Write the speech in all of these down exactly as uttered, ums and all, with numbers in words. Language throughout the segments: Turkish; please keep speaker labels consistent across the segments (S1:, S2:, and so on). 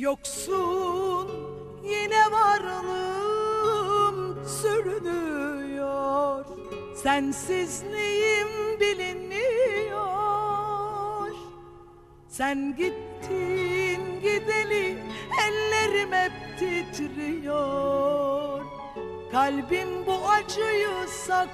S1: Yoksun yine varlığım sürünüyor, sensizliğim biliniyor. Sen gittin gideli ellerim hep titriyor, kalbim bu acıyı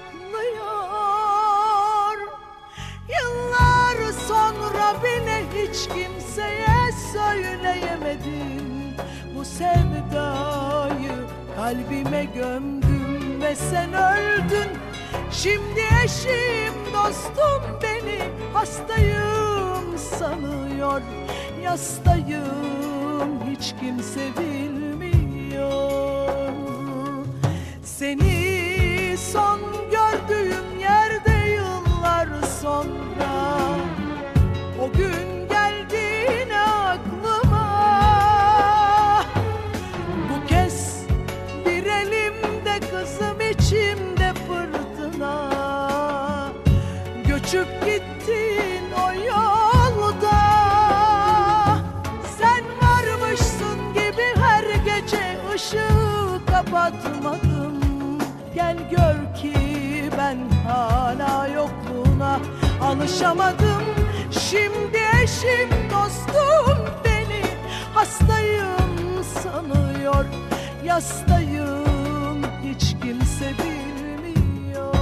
S1: saklıyor. Yıllar sonra bile hiç kimseye söyleyemedim bu sevdayı, kalbime gömdüm ve sen öldün. Şimdi eşim dostum beni hastayım sanıyor, yastayım hiç kimse bilmiyor. Seni son gördüğüm yerde yıllar sonra o gün geldin aklıma. Bu kez bir elimde kızım, içimde fırtına. Göçüp gittin o yolda, sen varmışsın gibi her gece ışığı kapatmadım. Gel gör ki ben hala yokluğuna alışamadım. Şimdi eşim dostum beni hastayım sanıyor, yastayım hiç kimse bilmiyor.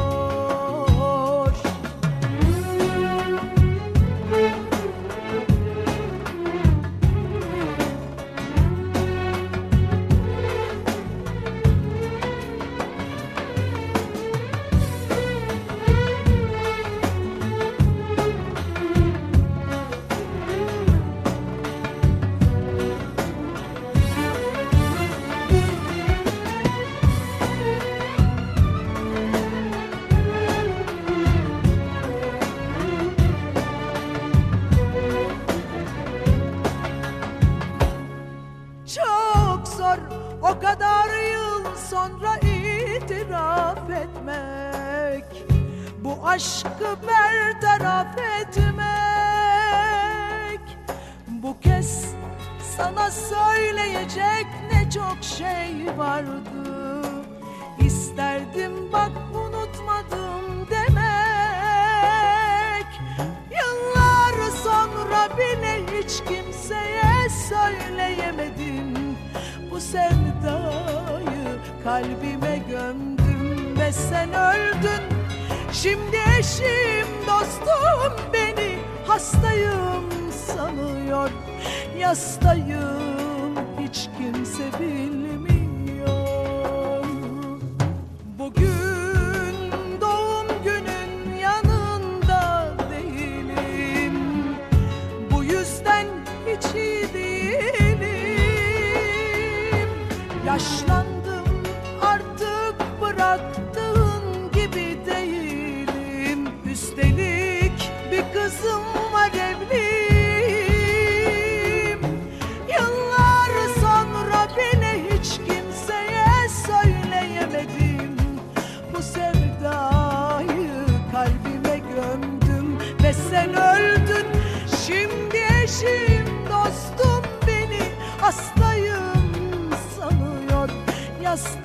S1: Çok zor o kadar yıl sonra itiraf etmek, bu aşkı bertaraf etmek. Bu kez sana söyleyecek ne çok şey vardı, İsterdim bak unutmadım demek. Yıllar sonra bile hiç kimseye söyleyemedim bu sevdayı, kalbime gömdüm ve sen öldün. Şimdi eşim dostum beni hastayım sanıyor, yastayım hiç kimse bilmiyor. Bugün doğum günün yanında değilim, bu yüzden hiç iyi değilim. Yaşlandım artık, bıraktığın gibi değilim. Üstelik bir kızım var evliyim. Yıllar sonra bile hiç kimseye söyleyemedim bu sevdayı, kalbime gömdüm ve sen öldün. Şimdi eşim dostum beni hastayım sanıyor, yastayım